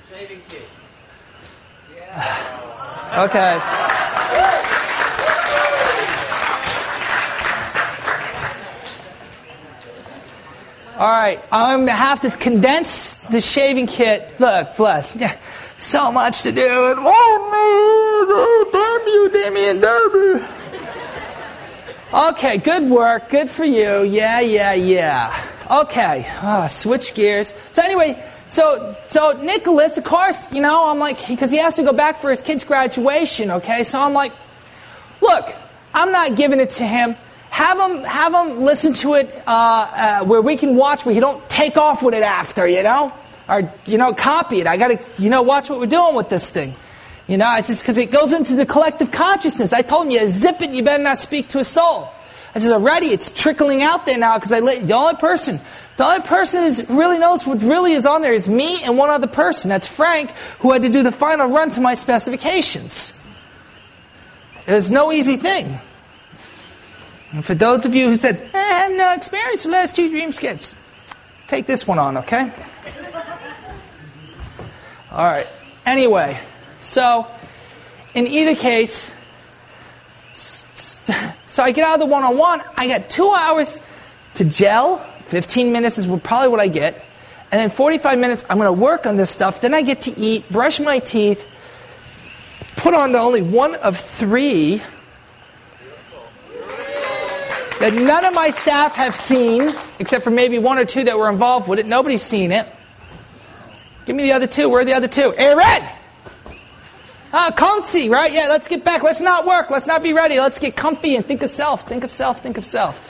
Shaving kit. Okay. All right, I'm going to have to condense the shaving kit. Look, blood. So much to do. And oh, damn you, Damien. Okay, good work. Good for you. Yeah. Okay, switch gears. So anyway, so Nicholas, of course, I'm like, because he has to go back for his kid's graduation, okay? So I'm like, look, I'm not giving it to him. Have him listen to it where we can watch, where he don't take off with it after, or copy it. I got to watch what we're doing with this thing. It's just because it goes into the collective consciousness. I told him, you zip it, you better not speak to a soul. I said, already it's trickling out there now because the only person really knows what really is on there is me and one other person. That's Frank, who had to do the final run to my specifications. It was no easy thing. And for those of you who said, I have no experience the last 2 dream skips, take this one on, okay? All right. Anyway, so in either case, so I get out of the one-on-one, I got 2 hours to gel, 15 minutes is probably what I get, and then 45 minutes I'm going to work on this stuff, then I get to eat, brush my teeth, put on the only one of 3 that none of my staff have seen, except for maybe 1 or 2 that were involved with it. Nobody's seen it. Give me the other 2. Where are the other 2? Hey, Red! Comfy, right? Yeah, let's get back. Let's not work. Let's not be ready. Let's get comfy and think of self. Think of self. Think of self.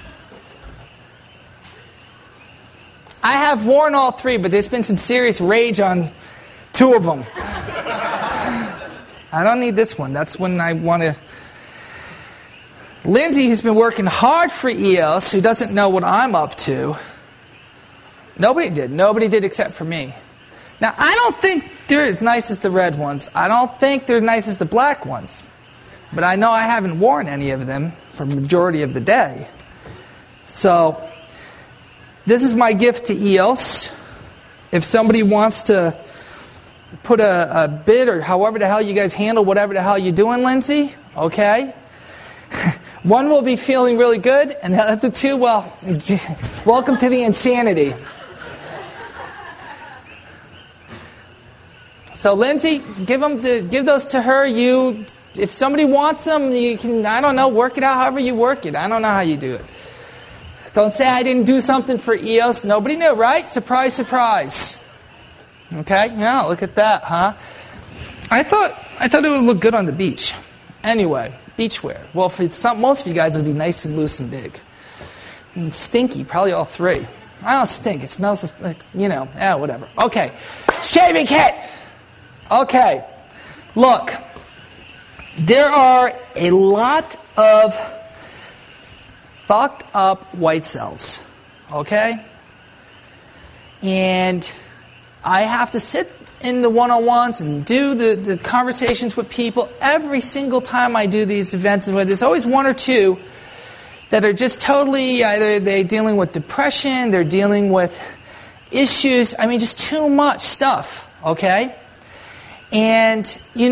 I have worn all 3, but there's been some serious rage on 2 of them. I don't need this one. That's when I want to... Lindsay, who's been working hard for EOS, who doesn't know what I'm up to. Nobody did except for me. Now, I don't think they're as nice as the red ones. I don't think they're nice as the black ones. But I know I haven't worn any of them for the majority of the day. So, this is my gift to EOS. If somebody wants to put a bid, or however the hell you guys handle whatever the hell you're doing, Lindsay, okay? One will be feeling really good, and the other 2, well, welcome to the insanity. So, Lindsay, give those to her. If somebody wants them, you can, I don't know, work it out however you work it. I don't know how you do it. Don't say I didn't do something for EOS. Nobody knew, right? Surprise, surprise. Okay? Yeah, look at that, huh? I thought it would look good on the beach. Anyway, beachwear. Well, for most of you guys, it'll be nice and loose and big. And stinky, probably all 3. I don't stink. It smells like, whatever. Okay. Shaving kit! Okay. Look. There are a lot of fucked up white cells. Okay? And I have to sit in the one-on-ones and do the conversations with people every single time I do these events. And there's always 1 or 2 that are just totally, either they're dealing with depression, they're dealing with issues, just too much stuff, okay? And,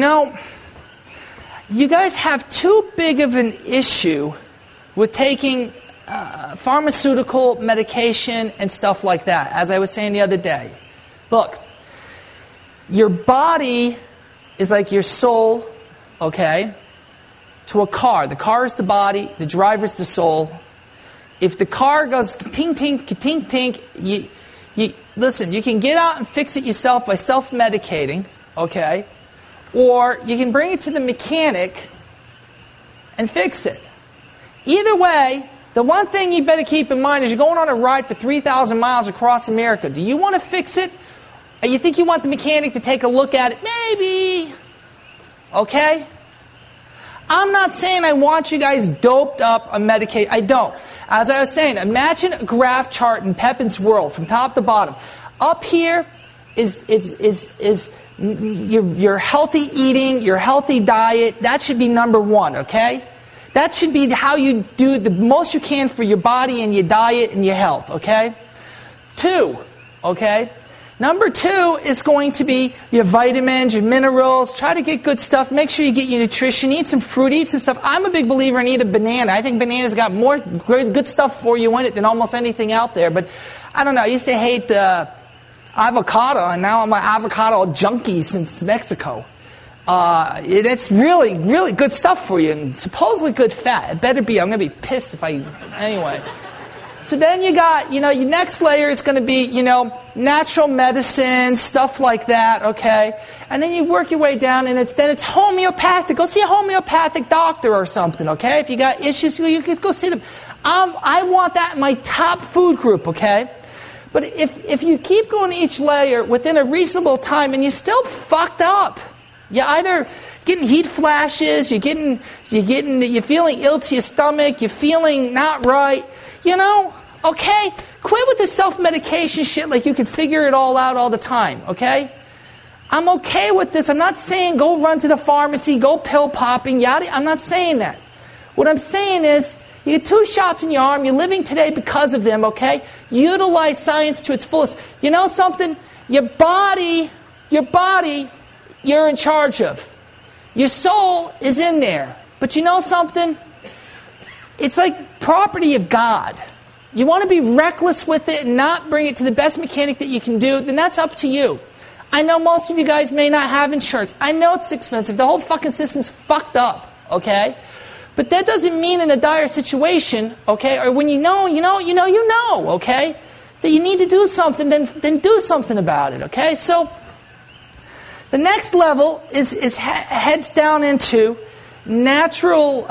you guys have too big of an issue with taking pharmaceutical medication and stuff like that, as I was saying the other day. Look, your body is like your soul, okay, to a car. The car is the body, the driver's the soul. If the car goes tink, tink, tink, tink, listen, you can get out and fix it yourself by self-medicating, okay, or you can bring it to the mechanic and fix it. Either way, the one thing you better keep in mind is you're going on a ride for 3,000 miles across America. Do you want to fix it? Or you think you want the mechanic to take a look at it? Maybe. Okay? I'm not saying I want you guys doped up on medication. I don't. As I was saying, imagine a graph chart in Pepin's world from top to bottom. Up here is your healthy eating, your healthy diet. That should be number 1, okay? That should be how you do the most you can for your body and your diet and your health, okay? 2, okay? Number 2 is going to be your vitamins, your minerals. Try to get good stuff. Make sure you get your nutrition. Eat some fruit, eat some stuff. I'm a big believer in eat a banana. I think bananas got more good stuff for you in it than almost anything out there. But I don't know. I used to hate avocado, and now I'm an avocado junkie since Mexico. It's really, really good stuff for you, and supposedly good fat. It better be. I'm going to be pissed if I... Anyway. So then you got, your next layer is going to be, natural medicine, stuff like that, okay? And then you work your way down, and it's homeopathic. Go see a homeopathic doctor or something, okay? If you got issues, you can go see them. I want that in my top food group, okay? But if you keep going each layer within a reasonable time and you're still fucked up, you're either getting heat flashes, you're feeling ill to your stomach, you're feeling not right, okay? Quit with the self-medication shit like you can figure it all out all the time, okay? I'm okay with this. I'm not saying go run to the pharmacy, go pill popping, yada. I'm not saying that. What I'm saying is, you get 2 shots in your arm, you're living today because of them, okay? Utilize science to its fullest. You know something? Your body, you're in charge of. Your soul is in there. But you know something? It's like property of God. You want to be reckless with it and not bring it to the best mechanic that you can do, then that's up to you. I know most of you guys may not have insurance. I know it's expensive. The whole fucking system's fucked up, okay? But that doesn't mean in a dire situation, okay, or when you know, okay, that you need to do something, then do something about it, okay? So the next level is heads down into it's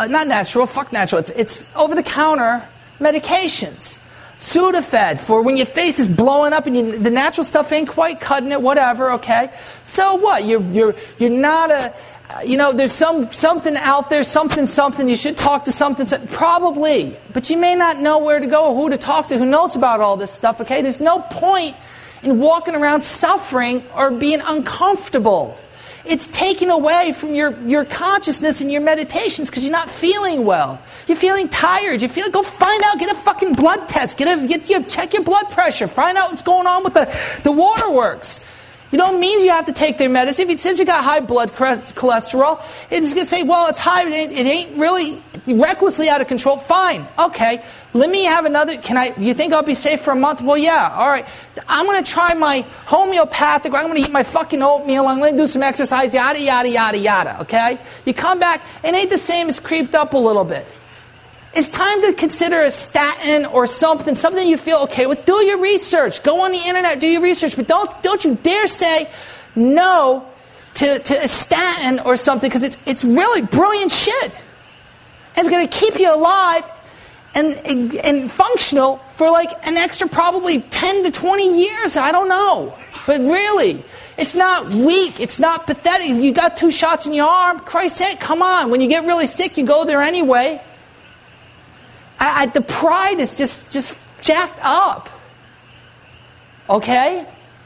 over-the-counter medications. Sudafed for when your face is blowing up and the natural stuff ain't quite cutting it, whatever, okay? So what? You're not there's something out there, something, you should talk to something, probably. But you may not know where to go or who to talk to, who knows about all this stuff, okay? There's no point in walking around suffering or being uncomfortable. It's taken away from your consciousness and your meditations because you're not feeling well. You're feeling tired. Go find out, get a fucking blood test. Check your blood pressure. Find out what's going on with the waterworks. You don't mean you have to take their medicine. If it says you got high blood cholesterol, it's going to say, well, it's high, but it ain't really recklessly out of control. Fine. Okay. Let me have another. You think I'll be safe for a month? Well, yeah. All right. I'm going to try my homeopathic, or I'm going to eat my fucking oatmeal, I'm going to do some exercise, yada, yada, yada, yada. Okay? You come back, it ain't the same, it's creeped up a little bit. It's time to consider a statin or something you feel okay with. Do your research. Go on the internet, do your research. But don't you dare say no to a statin or something, because it's really brilliant shit. And it's going to keep you alive and functional for like an extra probably 10 to 20 years. I don't know. But really, it's not weak. It's not pathetic. You got 2 shots in your arm. Christ's sake, come on. When you get really sick, you go there anyway. The pride is just jacked up. Okay?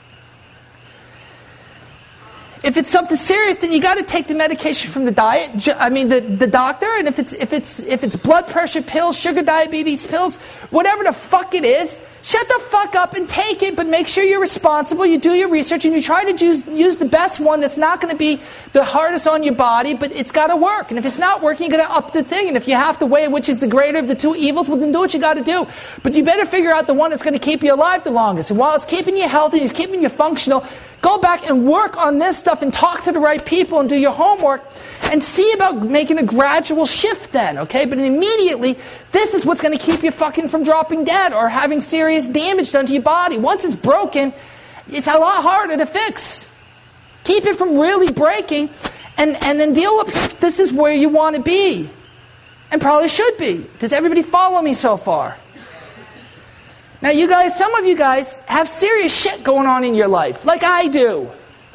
If it's something serious, then you got to take the medication from the the doctor. And if it's blood pressure pills, sugar diabetes pills, whatever the fuck it is, shut the fuck up and take it. But make sure you're responsible. You do your research and you try to use the best one that's not going to be the hardest on your body, but it's got to work. And if it's not working, you got to up the thing. And if you have to weigh which is the greater of the 2 evils, well, then do what you got to do. But you better figure out the one that's going to keep you alive the longest. And while it's keeping you healthy, it's keeping you functional, go back and work on this stuff and talk to the right people and do your homework and see about making a gradual shift then, okay? But immediately, this is what's going to keep you fucking from dropping dead or having serious damage done to your body. Once it's broken, it's a lot harder to fix. Keep it from really breaking and then deal with this is where you want to be. And probably should be. Does everybody follow me so far? Now you guys, some of you guys have serious shit going on in your life, like I do.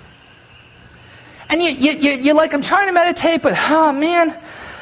And you're like, I'm trying to meditate, but oh man,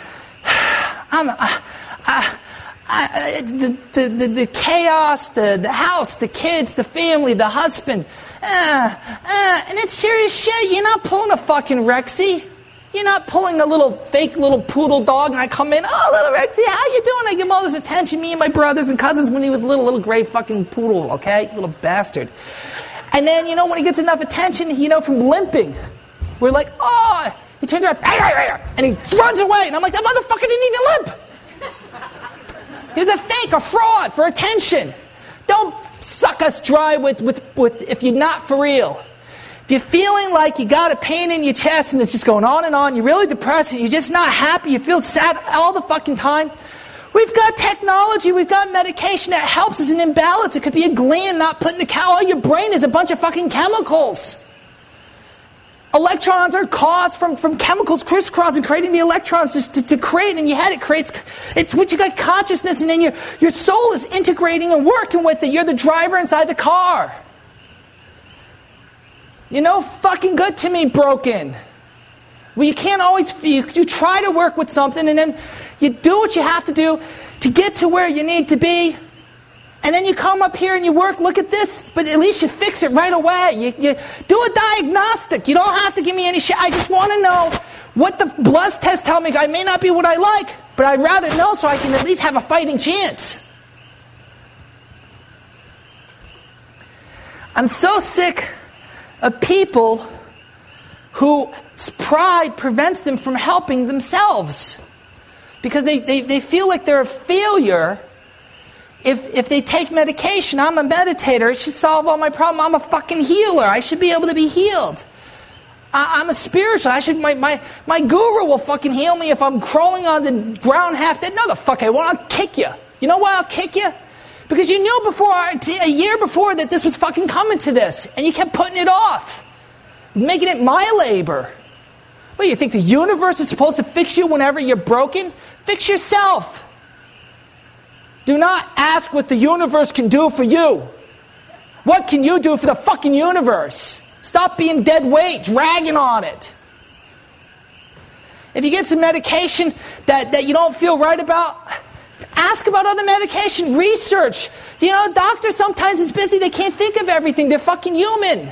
the chaos, the house, the kids, the family, the husband, and it's serious shit. You're not pulling a fucking Rexy. You're not pulling a fake little poodle dog, and I come in, oh, little Rexy, how you doing? I give him all this attention, me and my brothers and cousins when he was a little gray fucking poodle, okay? Little bastard. And then, when he gets enough attention, from limping, we're like, oh, he turns around, and he runs away. And I'm like, that motherfucker didn't even limp. He was a fake, a fraud for attention. Don't suck us dry with if you're not for real. If you're feeling like you got a pain in your chest and it's just going on, you're really depressed, and you're just not happy, you feel sad all the fucking time, we've got technology, we've got medication that helps us in imbalance. It could be a gland not putting the cow. All your brain is a bunch of fucking chemicals. Electrons are caused from chemicals crisscrossing, creating the electrons just to create, and your head, it's what you got consciousness, and then your soul is integrating and working with it. You're the driver inside the car. You're no fucking good to me, broken. Well, you can't always feel. You try to work with something, and then you do what you have to do to get to where you need to be. And then you come up here and you work, look at this, but at least you fix it right away. You do a diagnostic. You don't have to give me any shit. I just want to know what the blood tests tell me. I may not be what I like, but I'd rather know so I can at least have a fighting chance. I'm so sick of people whose pride prevents them from helping themselves. Because they feel like they're a failure if they take medication. I'm a meditator. It should solve all my problems. I'm a fucking healer. I should be able to be healed. I'm a spiritual. My guru will fucking heal me if I'm crawling on the ground half dead. No, the fuck I won't. I'll kick you. You know why I'll kick you? Because you knew a year before that this was fucking coming to this. And you kept putting it off. Making it my labor. What, you think the universe is supposed to fix you whenever you're broken? Fix yourself. Do not ask what the universe can do for you. What can you do for the fucking universe? Stop being dead weight, dragging on it. If you get some medication that you don't feel right about, ask about other medication. Research. Doctors sometimes is busy. They can't think of everything. They're fucking human.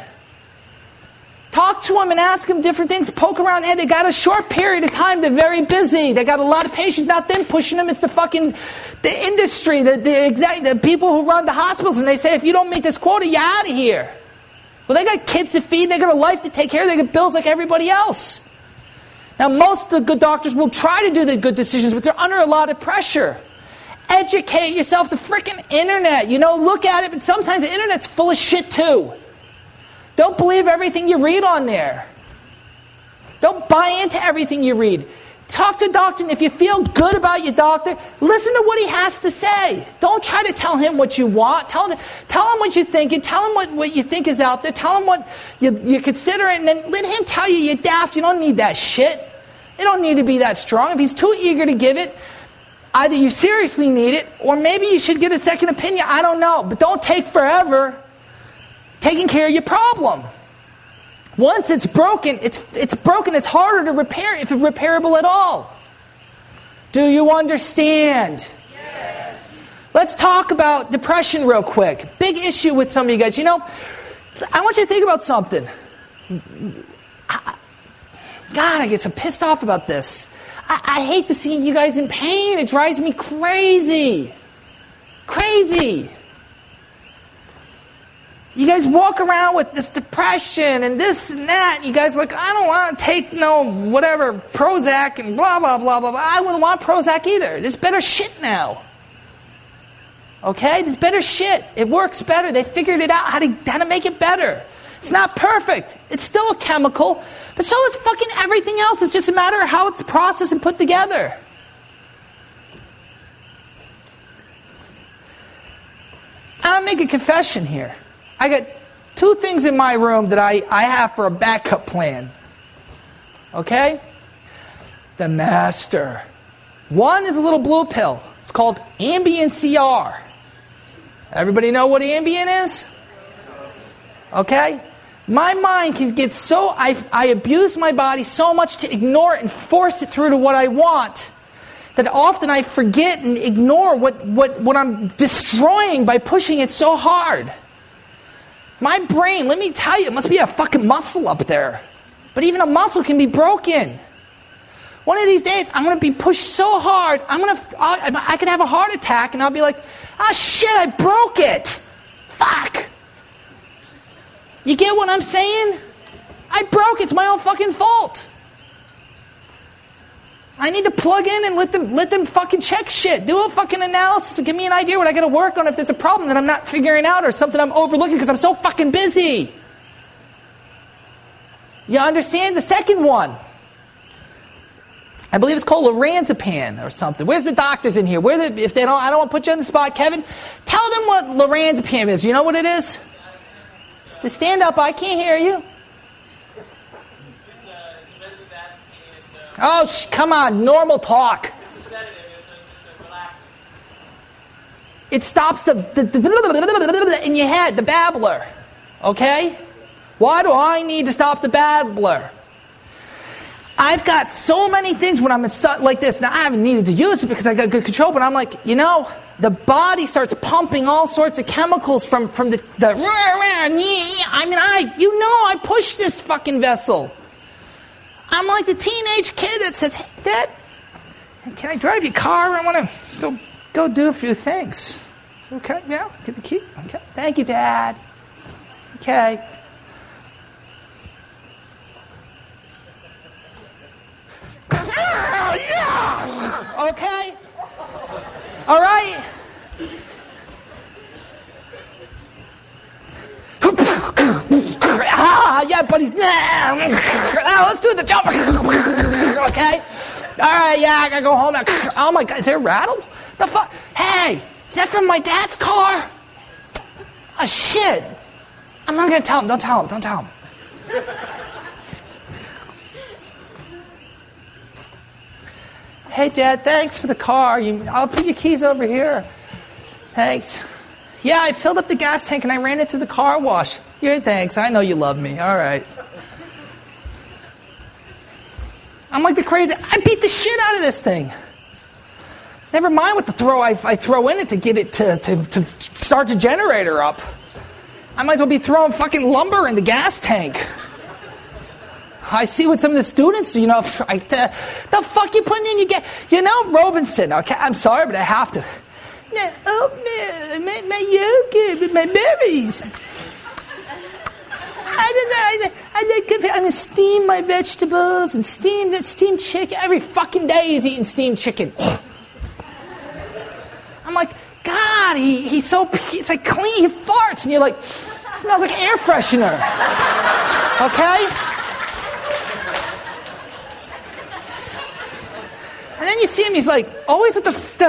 Talk to them and ask them different things. Poke around the head. They got a short period of time. They're very busy. They got a lot of patients. Not them pushing them. It's the industry, the people who run the hospitals. And they say, if you don't meet this quota, you're out of here. Well, they got kids to feed. They got a life to take care of. They got bills like everybody else. Now, most of the good doctors will try to do the good decisions, but they're under a lot of pressure. Educate yourself. The freaking internet. Look at it. But sometimes the internet's full of shit too. Don't believe everything you read on there. Don't buy into everything you read. Talk to a doctor, and if you feel good about your doctor, listen to what he has to say. Don't try to tell him what you want. Tell him what you're thinking. Tell him what you think is out there. Tell him what you consider, and then let him tell you you're daft. You don't need that shit. You don't need to be that strong. If he's too eager to give it, either you seriously need it, or maybe you should get a second opinion. I don't know. But don't take forever taking care of your problem. Once it's broken, it's broken. It's harder to repair if it's repairable at all. Do you understand? Yes. Let's talk about depression real quick. Big issue with some of you guys. I want you to think about something. God, I get so pissed off about this. I hate to see you guys in pain. It drives me crazy. Crazy. You guys walk around with this depression and this and that. And you guys are like, I don't want to take whatever, Prozac and blah, blah, blah, blah, blah. I wouldn't want Prozac either. There's better shit now. Okay? There's better shit. It works better. They figured it out how to make it better. It's not perfect. It's still a chemical. But so is fucking everything else. It's just a matter of how it's processed and put together. I'll make a confession here. I got 2 things in my room that I have for a backup plan. Okay? The master. One is a little blue pill. It's called Ambien CR. Everybody know what Ambien is? Okay? My mind can get so... I abuse my body so much to ignore it and force it through to what I want that often I forget and ignore what I'm destroying by pushing it so hard. My brain, let me tell you, it must be a fucking muscle up there. But even a muscle can be broken. One of these days, I'm going to be pushed so hard, I could have a heart attack, and I'll be like, shit, I broke it. Fuck. You get what I'm saying? I broke. It's my own fucking fault. I need to plug in and let them fucking check shit. Do a fucking analysis and give me an idea what I got to work on if there's a problem that I'm not figuring out or something I'm overlooking because I'm so fucking busy. You understand? The second one, I believe it's called lorazepam or something. Where's the doctors in here? If they don't, I don't want to put you on the spot, Kevin. Tell them what lorazepam is. You know what it is? To stand up, I can't hear you. It's a benzodiazepine. Oh, come on, normal talk. It's a sedative. It's a relaxant. It stops the in your head, the babbler. Okay? Why do I need to stop the babbler? I've got so many things when I'm like this. Now, I haven't needed to use it because I got good control, but I'm like, the body starts pumping all sorts of chemicals from the I mean, I push this fucking vessel. I'm like the teenage kid that says, hey, Dad, can I drive your car? I want to go do a few things. Okay, yeah, get the key. Okay, thank you, Dad. Okay. Yeah. Okay. All right. Yeah, buddies. Let's do the jump. Okay. All right. Yeah, I gotta go home. Oh my God, is it rattled? The fuck? Hey, is that from my dad's car? Oh shit. I'm not gonna tell him. Don't tell him. Don't tell him. Hey, Dad, thanks for the car. I'll put your keys over here. Thanks. Yeah, I filled up the gas tank and I ran it through the car wash. Yeah, thanks. I know you love me. All right. I'm like the crazy. I beat the shit out of this thing. Never mind what I throw in it to get it to start the generator up. I might as well be throwing fucking lumber in the gas tank. I see what some of the students do, the fuck you putting in your Robinson, okay? I'm sorry, but I have to. My yogurt, my berries. I'm gonna steam my vegetables and steam chicken. Every fucking day he's eating steamed chicken. I'm like, God, he's it's like clean, he farts, and you're like, smells like air freshener. Okay? And then you see him, he's like, always with the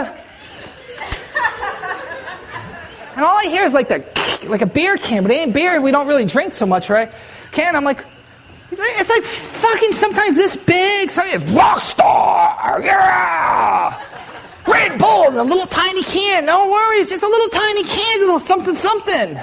and all I hear is like a beer can, but it ain't beer, we don't really drink so much, right? Can, I'm like, it's like fucking sometimes this big, sometimes it's Rockstar, yeah! Red Bull in a little tiny can, no worries, it's a little tiny can, a little something.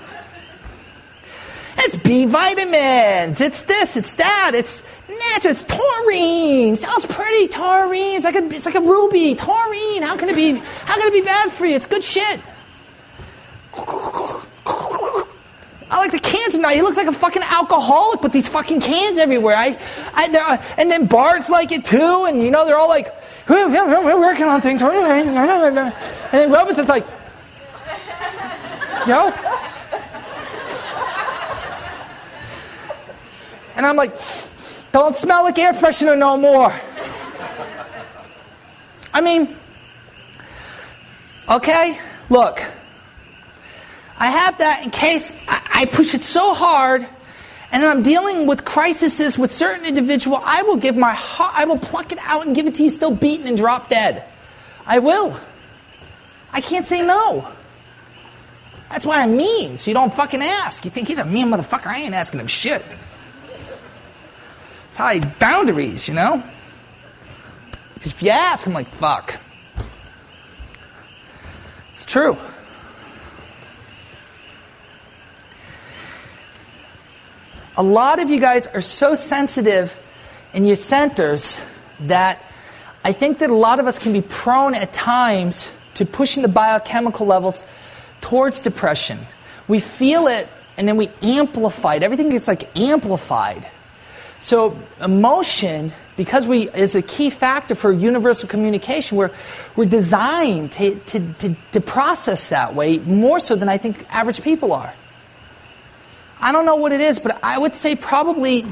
It's B vitamins. It's this. It's that. It's natural. It's taurine. Sounds pretty. Taurine. It's like a ruby. Taurine. How can it be bad for you? It's good shit. I like the cans now. He looks like a fucking alcoholic with these fucking cans everywhere. And then Bart's like it too. And they're all like, we're working on things. And then Robinson's like, And I'm like, don't smell like air freshener no more. I mean, okay, look. I have that in case I push it so hard and then I'm dealing with crises with certain individual, I will give my heart, I will pluck it out and give it to you still beaten and drop dead. I will. I can't say no. That's why I'm mean, so you don't fucking ask. You think he's a mean motherfucker, I ain't asking him shit. It's high boundaries, Because if you ask, I'm like, fuck. It's true. A lot of you guys are so sensitive in your centers that I think that a lot of us can be prone at times to pushing the biochemical levels towards depression. We feel it and then we amplify it. Everything gets like amplified. So emotion, because is a key factor for universal communication, we're designed to process that way more so than I think average people are. I don't know what it is, but I would say probably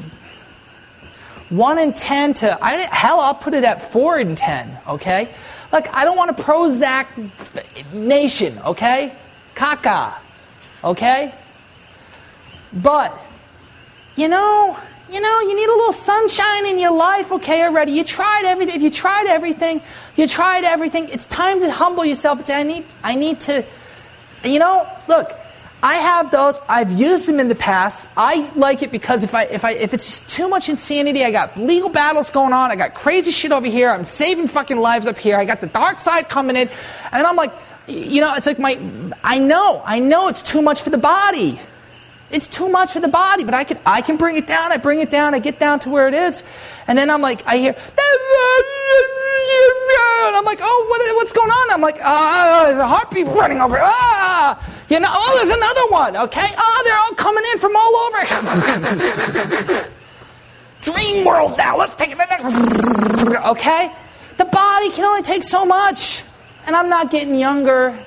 1 in 10 to, hell, I'll put it at 4 in 10, okay? Like, I don't want a Prozac nation, okay? Caca, okay? But, you need a little sunshine in your life, okay, already. You tried everything. If you tried everything, it's time to humble yourself and say, I need to, look, I have those. I've used them in the past. I like it because if it's just too much insanity, I got legal battles going on, I got crazy shit over here, I'm saving fucking lives up here, I got the dark side coming in, and then I'm like, it's like I know it's too much for the body. It's too much for the body, but I can bring it down. I bring it down. I get down to where it is, and then I'm like, I hear, and I'm like, oh, what's going on? I'm like, there's a heartbeat running over. There's another one. Okay, they're all coming in from all over. Dream world now. Let's take it to the next. Okay, the body can only take so much, and I'm not getting younger.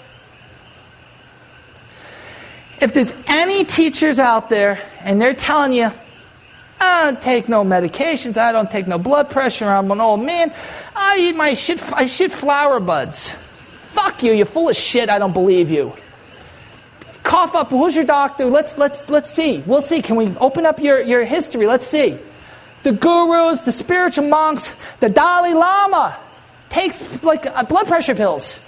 If there's any teachers out there and they're telling you, I don't take no medications, I don't take no blood pressure, I'm an old man, I eat I shit flower buds. Fuck you, you're full of shit, I don't believe you. Cough up, who's your doctor? Let's see. We'll see. Can we open up your history? Let's see. The gurus, the spiritual monks, the Dalai Lama takes like blood pressure pills.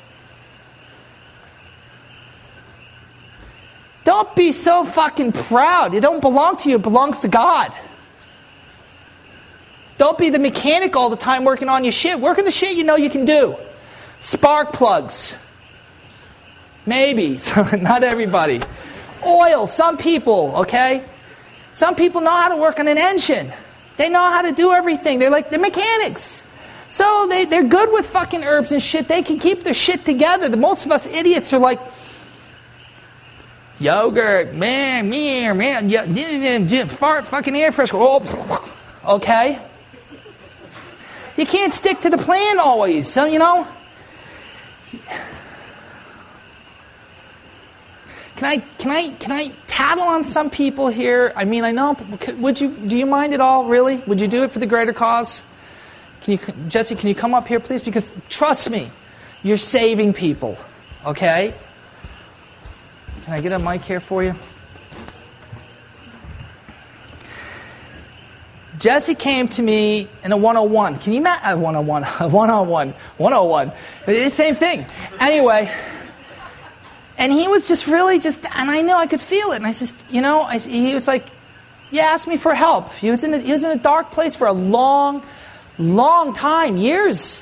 Don't be so fucking proud. It don't belong to you. It belongs to God. Don't be the mechanic all the time working on your shit. Work on the shit you know you can do. Spark plugs. Maybe. Not everybody. Oil. Some people, okay? Some people know how to work on an engine. They know how to do everything. They're mechanics. So they're good with fucking herbs and shit. They can keep their shit together. The most of us idiots are like, yogurt, man, fart, fucking air freshener. Oh, okay. You can't stick to the plan always, so Can I tattle on some people here? I mean, I know. Do you mind at all? Really? Would you do it for the greater cause? Jesse? Can you come up here, please? Because trust me, you're saving people. Okay. Can I get a mic here for you? Jesse came to me in a 101. Can you imagine? 101. 101. 101. It's the same thing. Anyway, and he was just really and I know I could feel it. And I said, he was like, yeah, ask me for help. He was in a dark place for a long, long time, years.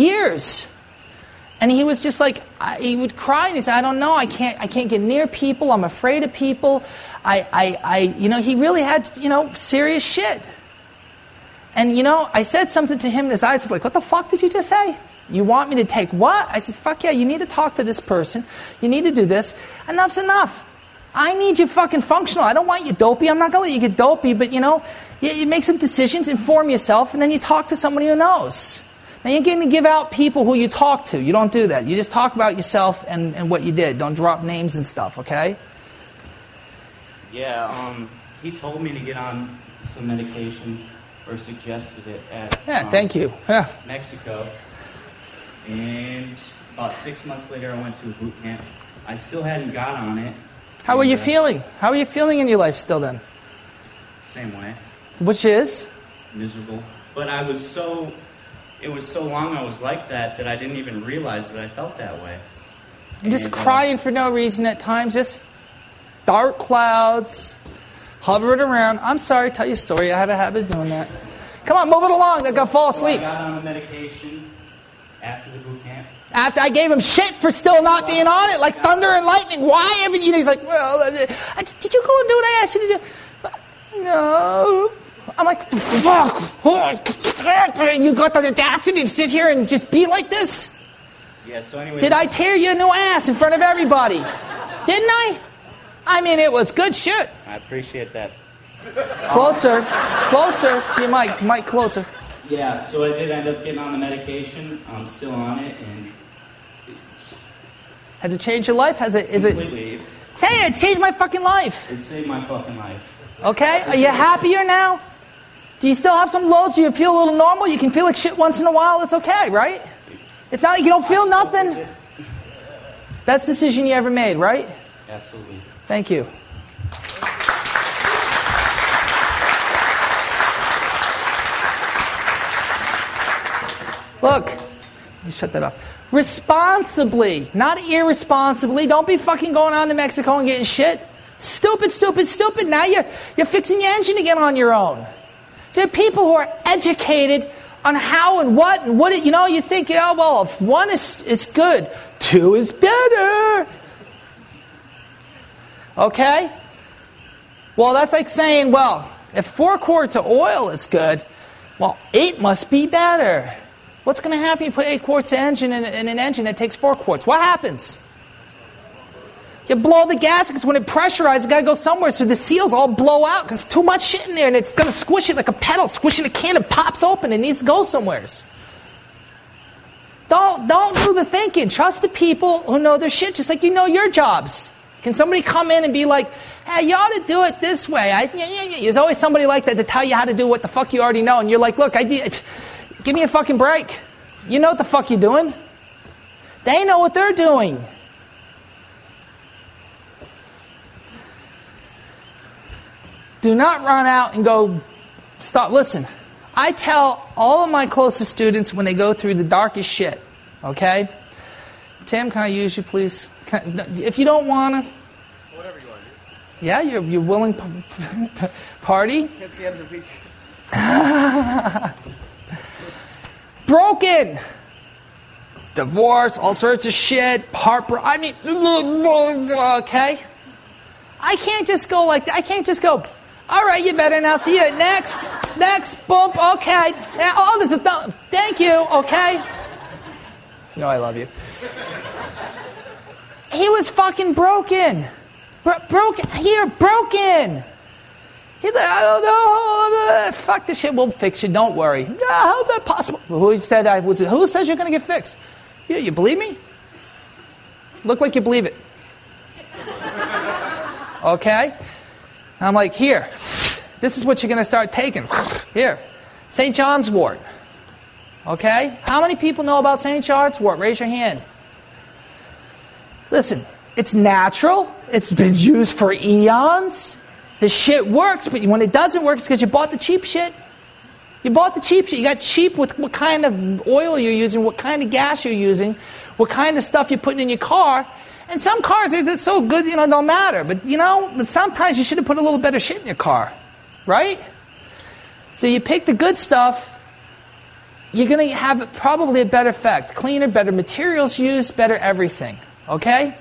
And he was just like, he would cry and he said, I don't know, I can't get near people, I'm afraid of people. He really had, serious shit. And, I said something to him and his eyes were like, what the fuck did you just say? You want me to take what? I said, fuck yeah, you need to talk to this person. You need to do this. Enough's enough. I need you fucking functional. I don't want you dopey. I'm not going to let you get dopey, but, you make some decisions, inform yourself, and then you talk to somebody who knows. Now, you're going to give out people who you talk to. You don't do that. You just talk about yourself and what you did. Don't drop names and stuff, okay? Yeah, he told me to get on some medication, or suggested it at thank you. Yeah. Mexico. And about 6 months later, I went to a boot camp. I still hadn't got on it. How are you feeling? How are you feeling in your life still then? Same way. Which is? Miserable. But it was so long I was like that I didn't even realize that I felt that way. You're just crying for no reason at times, just dark clouds, hovering around. I'm sorry, tell you a story. I have a habit of doing that. Come on, move it along. They're going to fall asleep. I got on the medication after the boot camp. After I gave him shit for still not being on it, like thunder and lightning. Why haven't you? He's like, well, did you go and do what I asked you to do? But, no. I'm like, fuck. You got the audacity to sit here and just be like this? Yeah, so anyway. Did I tear you a new ass in front of everybody? Didn't I? I mean, it was good shit. I appreciate that. Closer to your mic. Mic closer. Yeah, so I did end up getting on the medication. I'm still on it, and has it changed your life? Is it? Completely. Say it. It changed my fucking life. It saved my fucking life. Okay? Are you happier now? Do you still have some lows? Do you feel a little normal? You can feel like shit once in a while. It's okay, right? It's not like you don't feel nothing. Best decision you ever made, right? Absolutely. Thank you. Look, you shut that off. Responsibly, not irresponsibly. Don't be fucking going on to Mexico and getting shit. Stupid, stupid, stupid. Now you're fixing your engine again on your own. There are people who are educated on how and what, you think, oh, well, if 1 is good, 2 is better. Okay? Well, that's like saying, well, if 4 quarts of oil is good, well, 8 must be better. What's going to happen if you put 8 quarts of engine in an engine that takes 4 quarts? What happens? You blow the gas because when it pressurizes, it's got to go somewhere, so the seals all blow out because too much shit in there, and it's going to squish it like a pedal. Squishing a can, it pops open. It needs to go somewhere. Don't do the thinking. Trust the people who know their shit, just like you know your jobs. Can somebody come in and be like, hey, you ought to do it this way? There's always somebody like that to tell you how to do what the fuck you already know, and you're like, look, give me a fucking break. You know what the fuck you're doing. They know what they're doing. Do not run out and go, stop. Listen, I tell all of my closest students when they go through the darkest shit, okay? Tim, can I use you, please? If you don't want to. Whatever you want to do. Yeah, you're willing party? It's the end of the week. Broken. Divorce, all sorts of shit, heartbreak. Okay? I can't just go like that. I can't just go, all right, you better now. See you next, boom, okay. Oh, this is, thank you, okay. You know I love you. He was fucking broken. Broken. He's like, I don't know. Fuck this shit. We'll fix you. Don't worry. How's that possible? Who said I was? Who says you're going to get fixed? You believe me? Look like you believe it. Okay? I'm like, here. This is what you're going to start taking. Here. St. John's wort. Okay? How many people know about St. John's wort? Raise your hand. Listen, it's natural. It's been used for eons. The shit works, but when it doesn't work, it's because you bought the cheap shit. You bought the cheap shit. You got cheap with what kind of oil you're using, what kind of gas you're using, what kind of stuff you're putting in your car. And some cars, they're so good, don't matter. But, but sometimes you should have put a little better shit in your car. Right? So you pick the good stuff, you're going to have probably a better effect. Cleaner, better materials used, better everything. Okay?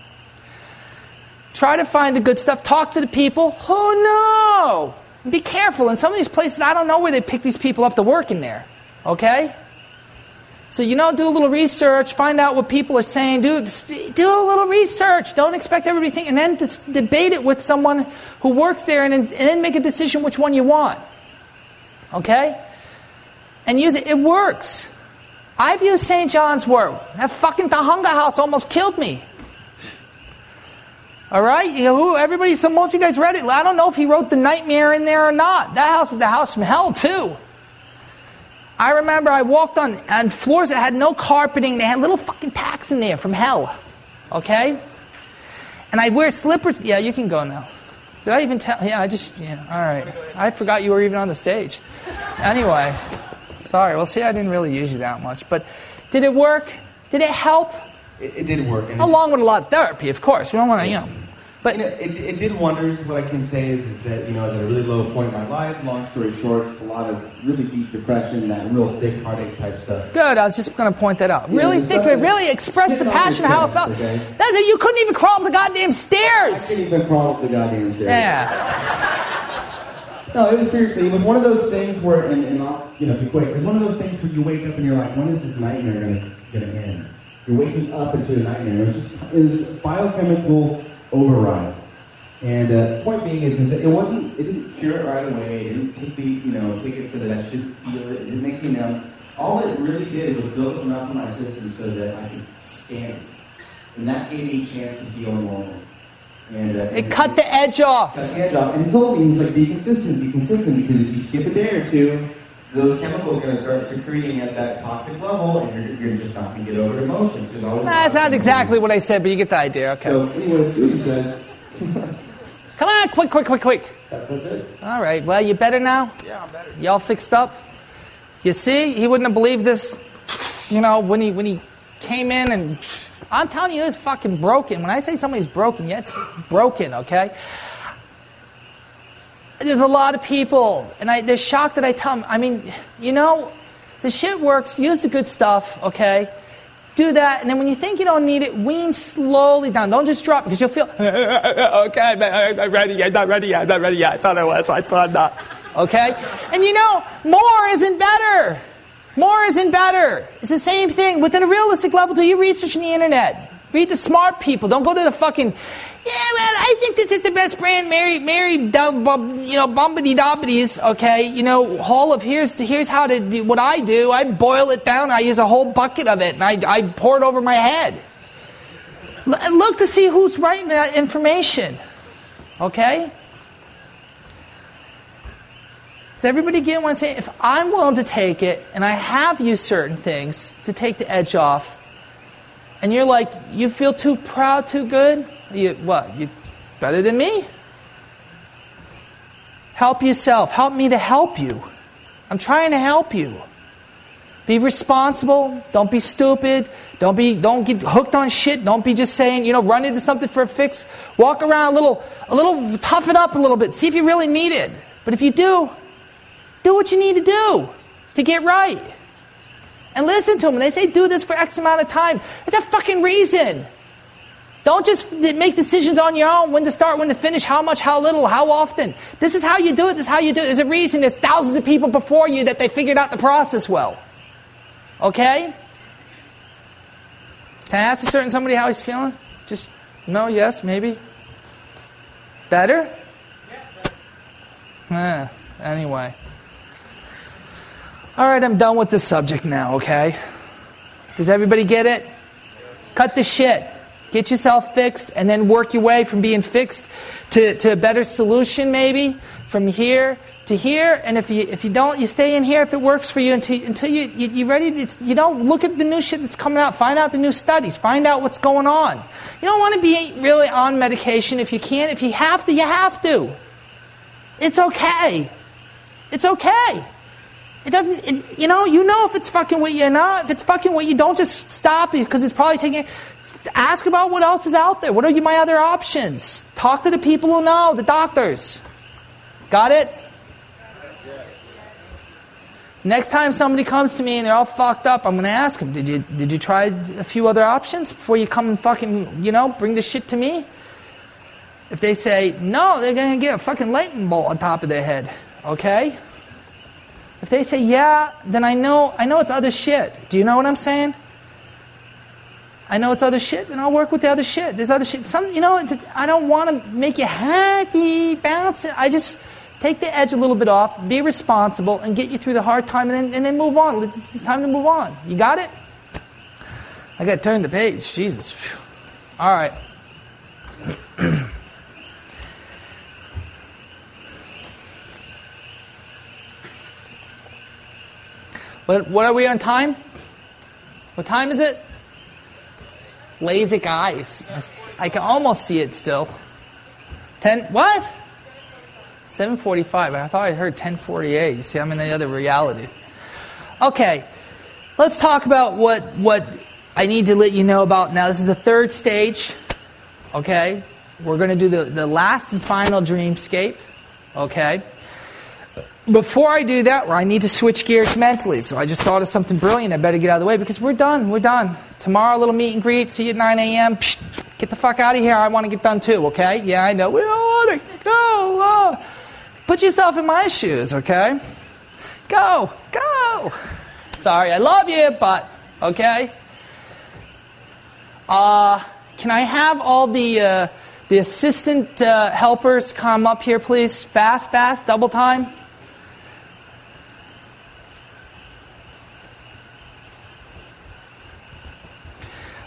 Try to find the good stuff. Talk to the people who know. Be careful. In some of these places, I don't know where they pick these people up to work in there. Okay? So, do a little research. Find out what people are saying. Do a little research. Don't expect everybody to think. And then debate it with someone who works there and then make a decision which one you want. Okay? And use it. It works. I've used St. John's wort. That fucking Tahunga house almost killed me. All right? So most of you guys read it. I don't know if he wrote The Nightmare in there or not. That house is the house from hell, too. I remember I walked on floors that had no carpeting. They had little fucking tacks in there from hell. Okay? And I'd wear slippers. Yeah, you can go now. Did I even tell? Yeah, all right. I forgot you were even on the stage. Anyway. Sorry. Well, see, I didn't really use you that much. But did it work? Did it help? It did work. And along with a lot of therapy, of course. We don't want to, But it did wonders. What I can say is that, I was at a really low point in my life. Long story short, just a lot of really deep depression, that real thick heartache type stuff. Good. I was just going to point that out. Really thick, but really express the passion of how it felt. Okay? That's it. You couldn't even crawl up the goddamn stairs. I couldn't even crawl up the goddamn stairs. Yeah. No, it was seriously. It was one of those things where, and I'll be quick. It was one of those things where you wake up and you're like, when is this nightmare going to end? You're waking up into a nightmare. It was biochemical override. And the point being is that it didn't cure it right away. It didn't take it so that I should feel it. It didn't make me numb. All it really did was build up enough in my system so that I could stand it. And that gave me a chance to feel normal. And It cut the edge off. Cut the edge off. And he told me, he's like, be consistent, because if you skip a day or two, those chemicals are going to start secreting at that toxic level, and you're just not going to get over the emotions. That's not exactly what I said, but you get the idea. Okay. So, anyways, he says... Come on, quick. That's it. All right, well, you better now? Yeah, I'm better. Y'all fixed up? You see, he wouldn't have believed this, when he came in, and I'm telling you, it's fucking broken. When I say somebody's broken, yeah, it's broken, okay? There's a lot of people, and they're shocked that I tell them, the shit works, use the good stuff, okay? Do that, and then when you think you don't need it, wean slowly down. Don't just drop, because you'll feel, okay, I'm not ready yet. I thought I was, I thought not. Okay? And more isn't better. More isn't better. It's the same thing. Within a realistic level, do your research on the internet. Read the smart people. Don't go to the fucking, I think this is the best brand, Mary, bumpity dobbities, okay? Hall of here's how to do what I do. I boil it down. I use a whole bucket of it, and I pour it over my head. And look to see who's writing that information, okay? Does everybody get what I'm saying? If I'm willing to take it, and I have used certain things to take the edge off, and you're like, you feel too proud, too good? You better than me? Help yourself. Help me to help you. I'm trying to help you. Be responsible. Don't be stupid. Don't get hooked on shit. Don't be just saying, run into something for a fix. Walk around a little, toughen up a little bit. See if you really need it. But if you do what you need to do to get right. And listen to them. When they say do this for X amount of time, it's a fucking reason. Don't just make decisions on your own, when to start, when to finish, how much, how little, how often. This is how you do it. This is how you do it. There's a reason. There's thousands of people before you that they figured out the process well. Okay? Can I ask somebody how he's feeling? Just no, yes, maybe. Better? Anyway. All right, I'm done with this subject now, okay? Does everybody get it? Cut the shit. Get yourself fixed, and then work your way from being fixed to a better solution, maybe, from here to here. And if you don't, you stay in here if it works for you until you're ready to, look at the new shit that's coming out. Find out the new studies. Find out what's going on. You don't want to be really on medication if you can't. If you have to, you have to. It's okay. It's okay. It doesn't, if it's fucking with you or not. If it's fucking with you, don't just stop it, because it's probably taking. Ask about what else is out there. What are my other options? Talk to the people who know, the doctors. Got it? Yes. Next time somebody comes to me and they're all fucked up, I'm going to ask them, did you try a few other options before you come and fucking, bring the shit to me? If they say no, they're going to get a fucking lightning bolt on top of their head. Okay? If they say yeah, then I know it's other shit. Do you know what I'm saying? I know it's other shit, then I'll work with the other shit. There's other shit. I don't want to make you happy, bounce it. I just take the edge a little bit off, be responsible, and get you through the hard time, and then move on. It's time to move on. You got it? I got to turn the page. Jesus. All right. What are we on time? What time is it? LASIK eyes. I can almost see it still. 10, what? 7:45. I thought I heard 10:48. You see, I'm in the other reality. Okay, let's talk about what I need to let you know about now. This is the third stage. Okay, we're going to do the last and final dreamscape. Okay. Before I do that, I need to switch gears mentally. So I just thought of something brilliant. I better get out of the way because we're done. We're done. Tomorrow, a little meet and greet. See you at 9 a.m. Get the fuck out of here. I want to get done too, okay? Yeah, I know. We all want to go. Put yourself in my shoes, okay? Go. Sorry, I love you, but, okay? Can I have all the assistant helpers come up here, please? Fast, double time.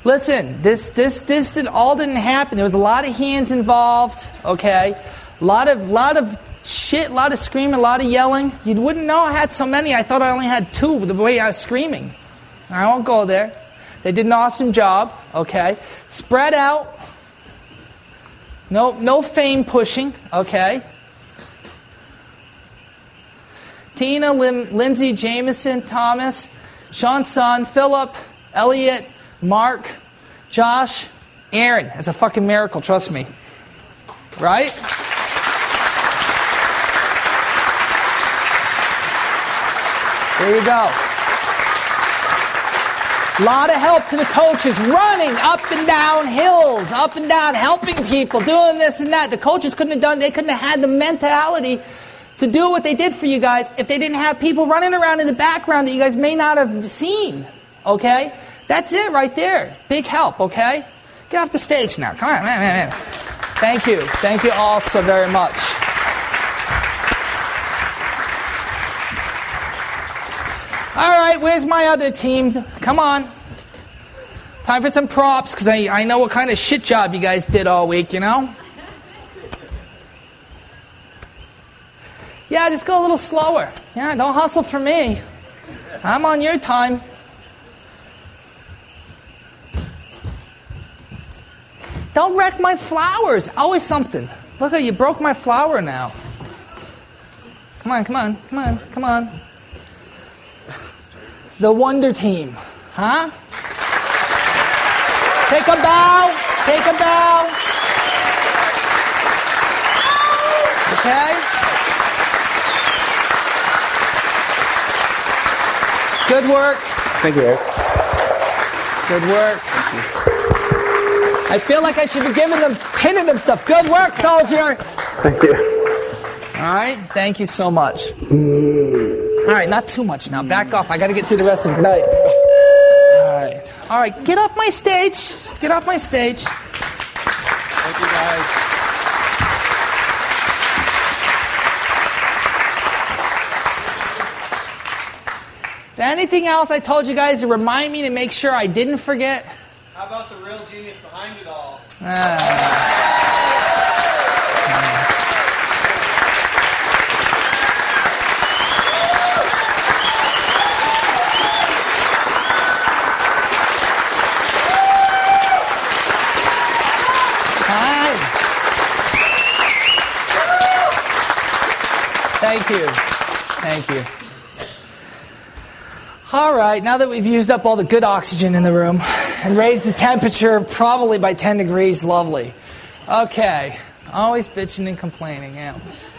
Listen, this all didn't happen. There was a lot of hands involved, okay? A lot of shit, a lot of screaming, a lot of yelling. You wouldn't know I had so many. I thought I only had 2 the way I was screaming. I won't go there. They did an awesome job, okay? Spread out. No fame pushing, okay? Tina, Lindsay, Jameson, Thomas, Sean Son, Philip, Elliot, Mark, Josh, Aaron. It's a fucking miracle, trust me. Right? There you go. A lot of help to the coaches, running up and down hills, up and down, helping people, doing this and that. The coaches couldn't have had the mentality to do what they did for you guys if they didn't have people running around in the background that you guys may not have seen. Okay? That's it right there. Big help, okay? Get off the stage now. Come on, man. Thank you. Thank you all so very much. All right, where's my other team? Come on. Time for some props, because I know what kind of shit job you guys did all week, you know? Yeah, just go a little slower. Yeah, don't hustle for me. I'm on your time. Don't wreck my flowers. Always something. Look, you broke my flower now. Come on. The Wonder Team. Huh? Take a bow. Okay? Good work. Thank you, Eric. Good work. Thank you. I feel like I should be pinning them stuff. Good work, soldier. Thank you. All right, thank you so much. All right, not too much now. Back off. I got to get to the rest of the night. All right. Get off my stage. Thank you, guys. Is there anything else I told you guys to remind me to make sure I didn't forget? How about the real genius behind it all? Thank you. All right, now that we've used up all the good oxygen in the room and raised the temperature probably by 10 degrees, lovely. Okay, always bitching and complaining, yeah.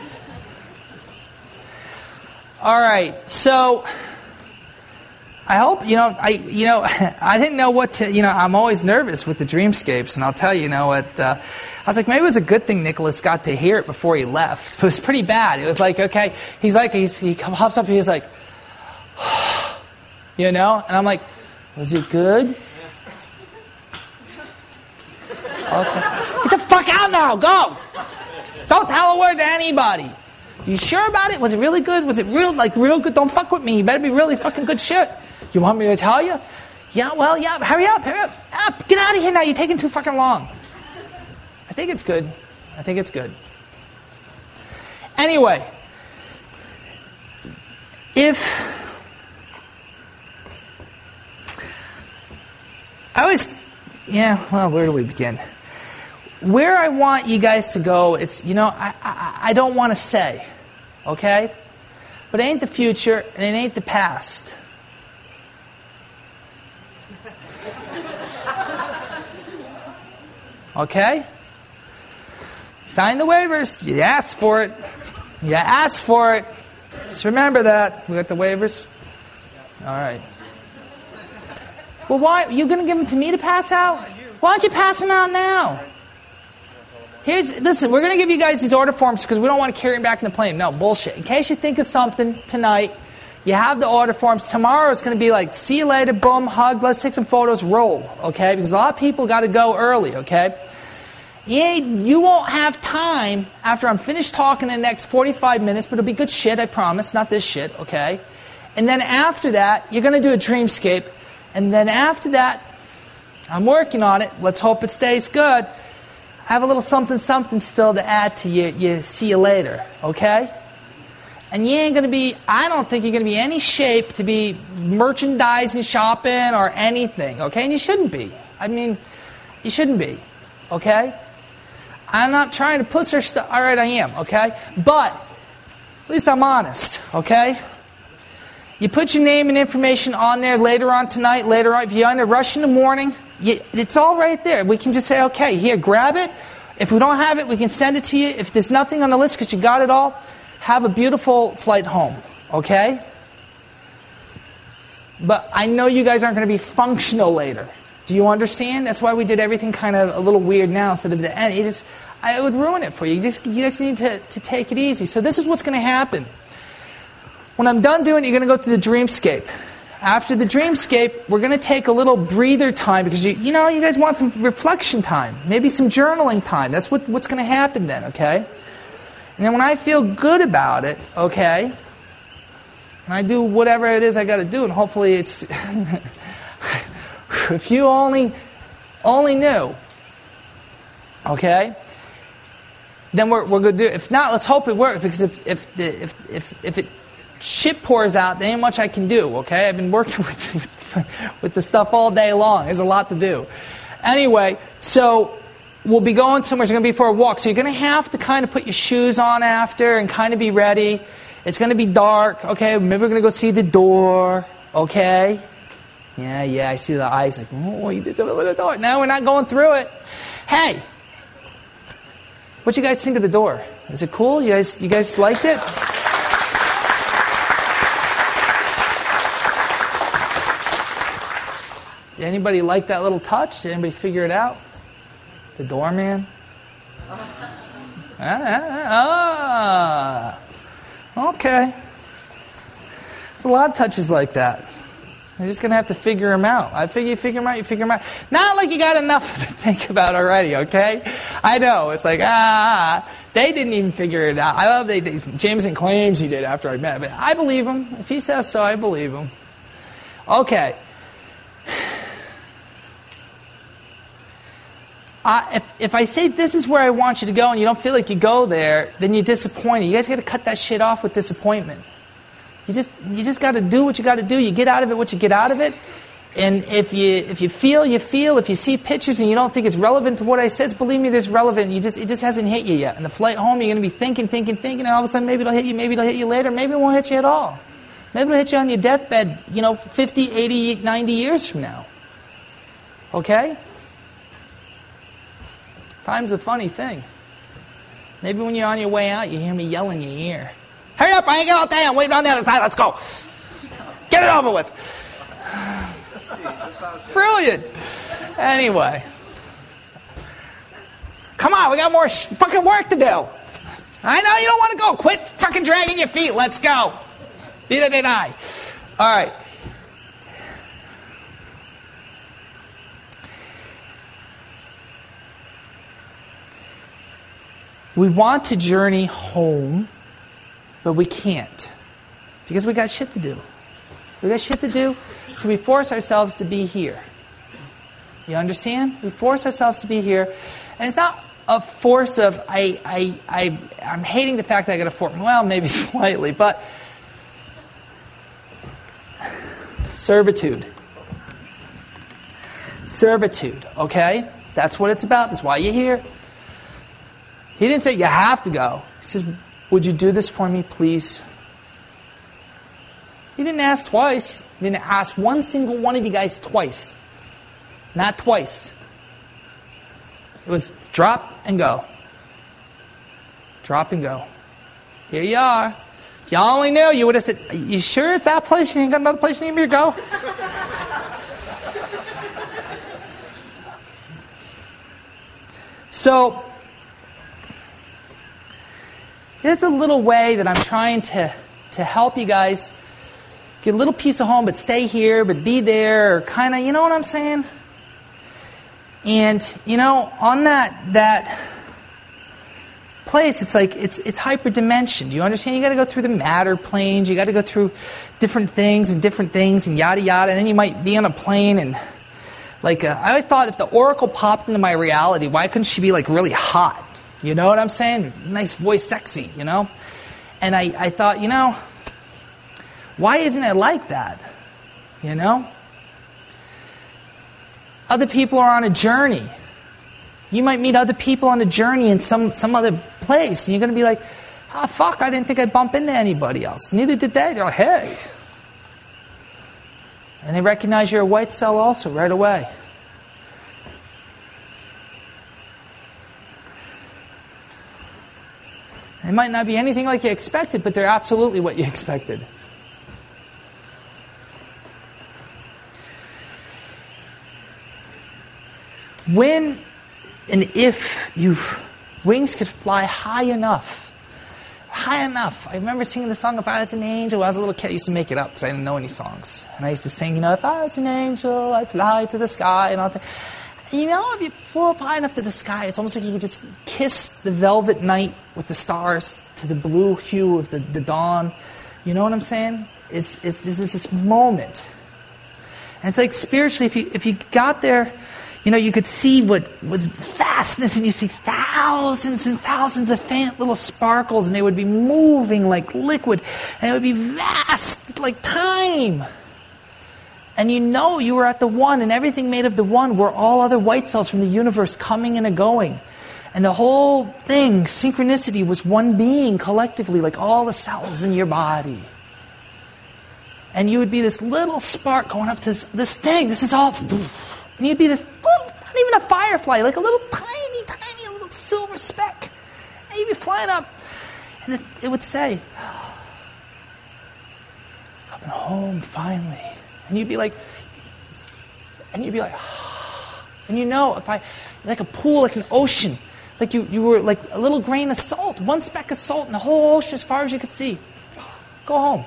All right, so I hope, I didn't know what to, I'm always nervous with the dreamscapes, and I'll tell you, what, I was like, maybe it was a good thing Nicholas got to hear it before he left. It was pretty bad. It was like, okay, he hops up and he's like, and I'm like, was it good? Okay. Get the fuck out now, go! Don't tell a word to anybody. Are you sure about it? Was it really good? Was it real good? Don't fuck with me. You better be really fucking good shit. You want me to tell you? Yeah, well, yeah, hurry up. Get out of here now, you're taking too fucking long. I think it's good. Anyway, where do we begin? Where I want you guys to go is, I don't want to say, okay? But it ain't the future and it ain't the past. Okay? Sign the waivers. You asked for it. Just remember that. We got the waivers? All right. Well, why? Are you going to give them to me to pass out? Why don't you pass them out now? Listen, we're going to give you guys these order forms because we don't want to carry them back in the plane. No, bullshit. In case you think of something tonight, you have the order forms. Tomorrow it's going to be like, see you later, boom, hug, let's take some photos, roll, okay? Because a lot of people got to go early, okay? You won't have time after I'm finished talking in the next 45 minutes, but it'll be good shit, I promise, not this shit, okay? And then after that, you're going to do a dreamscape. And then after that, I'm working on it. Let's hope it stays good. I have a little something still to add to you see you later, okay? And you ain't going to be, I don't think you're going to be in any shape to be merchandising, shopping, or anything, okay? And you shouldn't be. I mean, you shouldn't be, okay? I'm not trying to push her stuff. All right, I am, okay? But at least I'm honest, okay? You put your name and information on there later on tonight, later on. If you're in a rush in the morning, it's all right there. We can just say, okay, here, grab it. If we don't have it, we can send it to you. If there's nothing on the list because you got it all, have a beautiful flight home, okay? But I know you guys aren't going to be functional later. Do you understand? That's why we did everything kind of a little weird now instead of the end. It would ruin it for you. You guys need to take it easy. So this is what's going to happen. When I'm done doing it, you're going to go through the dreamscape. After the dreamscape, we're going to take a little breather time because you guys want some reflection time, maybe some journaling time. That's what's going to happen then, okay? And then when I feel good about it, okay, and I do whatever it is I got to do, and hopefully it's if you only knew, okay, then we're going to do it. If not, let's hope it works because if it shit pours out, there ain't much I can do, okay? I've been working with the stuff all day long. There's a lot to do. Anyway, so we'll be going somewhere. It's going to be for a walk. So you're going to have to kind of put your shoes on after and kind of be ready. It's going to be dark, okay? Maybe we're going to go see the door, okay? Yeah, I see the eyes like, oh, you did something with the door. No, we're not going through it. Hey, what you guys think of the door? Is it cool? You guys liked it? Did anybody like that little touch? Did anybody figure it out? The doorman? Okay. There's a lot of touches like that. You're just going to have to figure them out. I figure you figure them out, you figure them out. Not like you got enough to think about already, okay? I know. It's like, they didn't even figure it out. I love Jameson claims he did after I met him. But I believe him. If he says so, I believe him. Okay. If I say this is where I want you to go and you don't feel like you go there, then you're disappointed. You guys got to cut that shit off with disappointment. You just got to do what you got to do. You get out of it what you get out of it. And if you feel, you feel. If you see pictures and you don't think it's relevant to what I said, believe me, there's relevant. It just hasn't hit you yet. And the flight home, you're going to be thinking, and all of a sudden maybe it'll hit you. Maybe it'll hit you later. Maybe it won't hit you at all. Maybe it'll hit you on your deathbed, 50, 80, 90 years from now. Okay? Time's a funny thing. Maybe when you're on your way out, you hear me yell in your ear. Hurry up, I ain't got all day. I'm waiting on the other side. Let's go. Get it over with. Brilliant. Anyway. Come on, we got more fucking work to do. I know you don't want to go. Quit fucking dragging your feet. Let's go. Neither did I. All right. We want to journey home, but we can't because we got shit to do. We got shit to do, so we force ourselves to be here. You understand? We force ourselves to be here, and it's not a force of I'm hating the fact that I got to force. Well, maybe slightly, but servitude. Servitude. Okay, that's what it's about. That's why you're here. He didn't say, you have to go. He says, would you do this for me, please? He didn't ask twice. He didn't ask one single one of you guys twice. Not twice. It was drop and go. Drop and go. Here you are. If y'all only knew, you would have said, you sure it's that place? You ain't got another place you need me to go? So, here's a little way that I'm trying to help you guys get a little piece of home, but stay here, but be there, or kind of, you know what I'm saying? And, on that place, it's like, it's hyperdimension. Do you understand? You got to go through the matter planes, you got to go through different things, and yada, yada, and then you might be on a plane and I always thought if the oracle popped into my reality, why couldn't she be like really hot? You know what I'm saying? Nice voice, sexy, you know? And I thought, you know, why isn't it like that? You know? Other people are on a journey. You might meet other people on a journey in some other place, and you're going to be like, ah, fuck, I didn't think I'd bump into anybody else. Neither did they. They're like, hey. And they recognize you're a white cell also right away. It might not be anything like you expected, but they're absolutely what you expected. When and if your wings could fly high enough. I remember singing the song, If I Was an Angel. When I was a little kid, I used to make it up because I didn't know any songs. And I used to sing, you know, if I was an angel, I'd fly to the sky and all that. And you know, if you flew up high enough to the sky, it's almost like you could just kiss the velvet night with the stars to the blue hue of the dawn. You know what I'm saying? It's this moment. And it's like spiritually, if you got there, you know, you could see what was vastness, and you see thousands and thousands of faint little sparkles, and they would be moving like liquid, and it would be vast like time. And you know you were at the one, and everything made of the one were all other white cells from the universe coming and going. And the whole thing, synchronicity, was one being collectively, like all the cells in your body. And you would be this little spark going up to this thing. This is all... And you'd be this, not even a firefly, like a little tiny little silver speck. And you'd be flying up. And it would say, coming home finally. And you'd be like, and you know, if I, like a pool, like an ocean, like you were like a little grain of salt, one speck of salt in the whole ocean as far as you could see. Go home.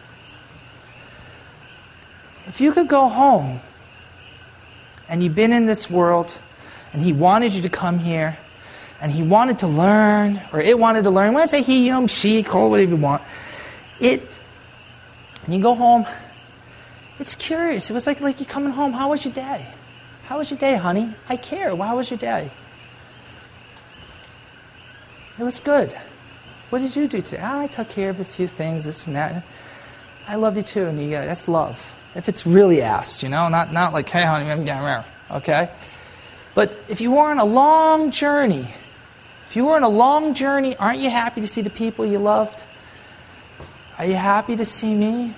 If you could go home, and you've been in this world, and he wanted you to come here, and he wanted to learn, or it wanted to learn. When I say he, you know, she, call it whatever you want. And you go home, it's curious. It was like you coming home. How was your day? How was your day, honey? I care. How was your day? It was good. What did you do today? I took care of a few things, this and that. I love you too. And that's love. If it's really asked, you know, not like, hey, honey, I'm getting around, okay? But if you were on a long journey, aren't you happy to see the people you loved? Are you happy to see me?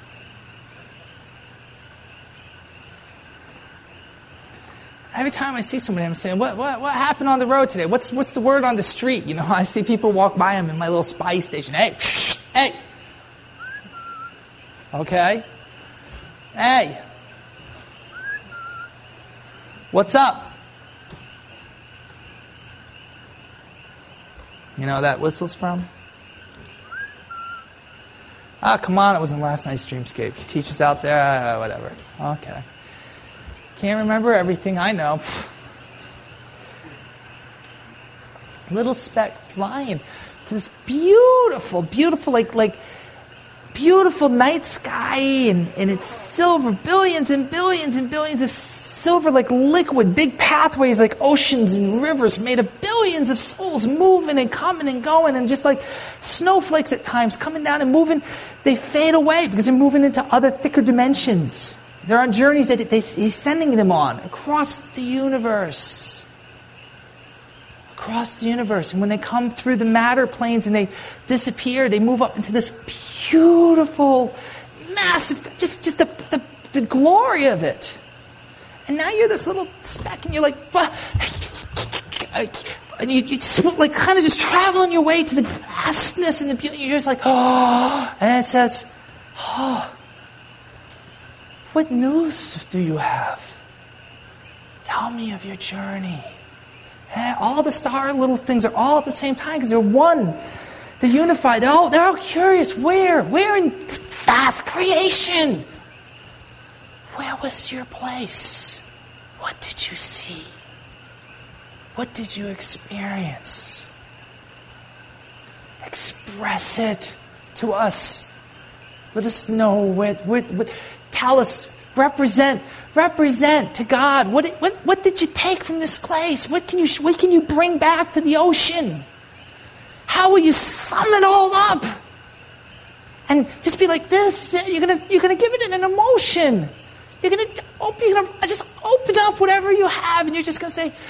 Every time I see somebody, I'm saying, what happened on the road today? What's the word on the street? You know, I see people walk by them in my little spy station. Hey. Okay? Hey, what's up? You know that whistle's from? Ah, come on, it wasn't last night's dreamscape. You teach us out there, whatever. Okay. Can't remember everything, I know. Little speck flying. This beautiful, like beautiful night sky, and it's silver, billions and billions and billions of silver, like liquid, big pathways like oceans and rivers made of billions of souls moving and coming and going, and just like snowflakes at times coming down and moving, they fade away because they're moving into other thicker dimensions. They're on journeys that he's sending them on across the universe. Across the universe. And when they come through the matter planes and they disappear, they move up into this beautiful, massive, just the glory of it. And now you're this little speck, and you're like, and you just like kind of just traveling your way to the vastness and the beauty. You're just like, oh, and it says, oh, what news do you have? Tell me of your journey. And all the star little things are all at the same time because they're one. They're unified. They're all curious. Where in vast creation? Where was your place? What did you see? What did you experience? Express it to us. Let us know. Tell us. Represent represent to God? What did you take from this place? What can you bring back to the ocean? How will you sum it all up? And just be like this. You're gonna give it an emotion. You're gonna just open up whatever you have, and you're just gonna say,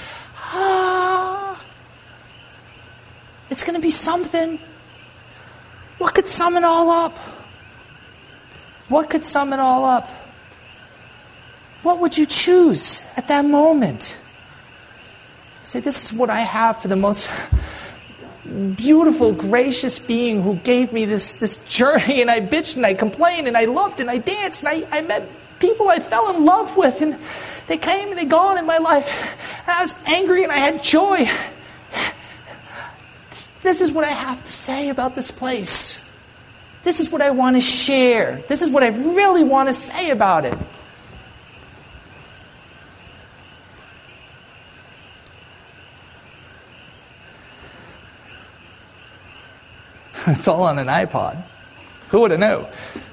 it's gonna be something. What could sum it all up? What could sum it all up? What would you choose at that moment? Say, this is what I have for the most beautiful, gracious being who gave me this journey, and I bitched and I complained and I loved and I danced and I met people I fell in love with, and they came and they gone in my life. And I was angry and I had joy. This is what I have to say about this place. This is what I want to share. This is what I really want to say about it. It's all on an iPod. Who would have known?